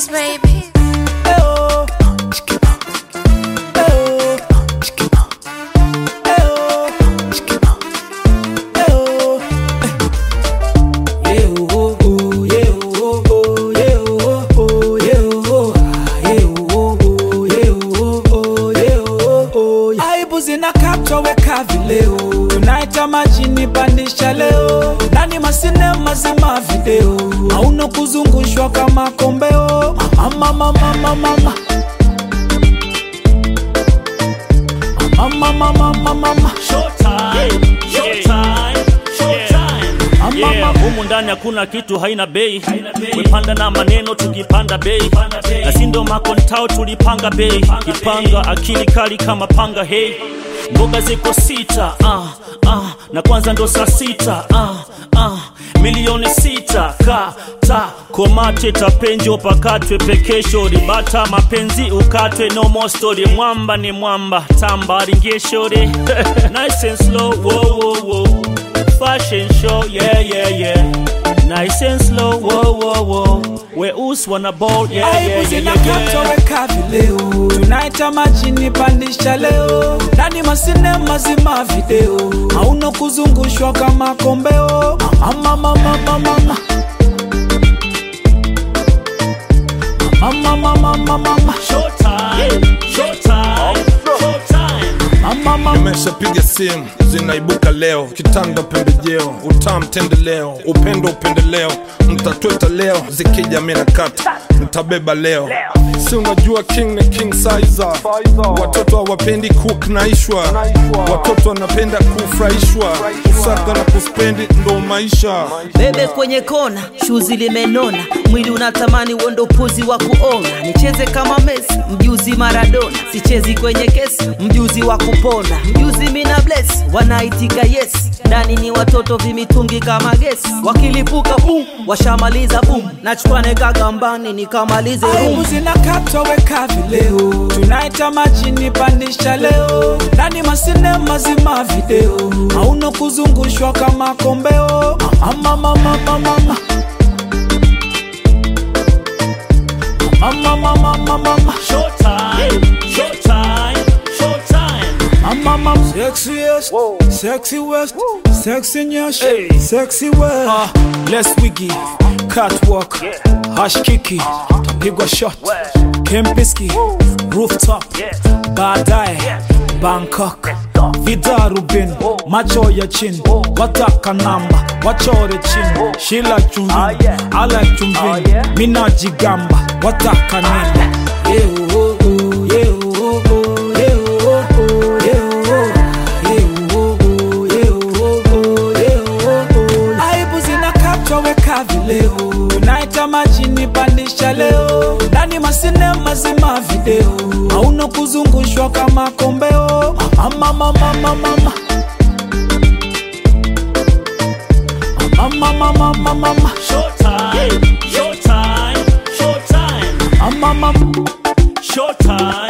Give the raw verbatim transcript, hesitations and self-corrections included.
baby. Zinakatwa weka vileo, tunaita majini pandisha leo. Ndani masinema zima video, hauno kuzungushwa kama kombeo. Mama mama mama mama Mama mama mama mama Showtime, showtime, showtime. Yeah, humu ndani hakuna kitu haina bei. Wepanda na maneno tukipanda bei. Na sindo makontao tulipanga bei. Kipanga akili kali kama panga hey. Mboga ziko sita, ah, ah, na kwanza ndo saa sita, ah, ah, milioni sita, kata, komate tapenjo pakatwe pekesho, ribata mapenzi ukatwe no more story, mwamba ni mwamba, tamba ringesho de, nice and slow, whoa, whoa, whoa, fashion show, yeah, yeah, yeah, nice and slow, whoa, whoa, whoa, we us wanna ball, yeah, yeah, yeah, yeah, zinakatwa weka vileo, tunaita majini pandisha leo. Ndani masinema zima video, hauno kuzungushwa kama kombeo. Mama mama mama mama Mama mama mama mama Showtime, showtime, showtime. Mama mama nimeshapiga simu zinaibuka leo, kitanda pembejeo, utamu tendeleo, upendo upendeleo, mtatweta leo, zikija mina kata, mtabeba leo. Si unajua king ni king size, watoto hawapendi cook naishwa, watoto wanapenda kufurahishwa, kusaka na kuspendi ndo maisha. Bebe kwenye kona, shuzi limenona, mwili unatamani uondo puzi wa kuona. Nicheze kama Messi, mjuzi Maradona, sichezi kwenye kesi, mjuzi wa kupona. Mjuzi mina bless, wanaitika yes, ndani ni watoto vimitungi kama gesi. Wakilipuka boom, washamaliza boom, nachukwane kagambani nikamalize room. Aibu zinakatwa weka vileo, tunaita majini pandisha leo. Ndani masinema zima video, hauno kuzungushwa kama kombeo. Mama mama mama mama Mama mama mama mama Showtime, showtime, showtime. Mama mama sexiest, sexy west, sexy nyash, sexy west. Ah, let's wiggy, catwalk, hash kiki, tapigwa shot, Kempiski, rooftop, baadaye Bangkok, Vida Rubin, macho ya chin, wataka namba, wachore chin, Sheila chumvin, I like chumvin, mina jigamba, wataka nini? Yeah, oh, oh, yeah, oh, oh, yeah, oh, oh, yeah, oh, oh, yeah, oh, oh, yeah, oh, oh. Aibu zinakatwa weka vileo, tunaita majini pandisha leo. Ndani masinema zima video, hauno kuzungushwa kama kombeo. Mama mama mama mama Mama mama mama mama Showtime, showtime, showtime. Mama mama Showtime.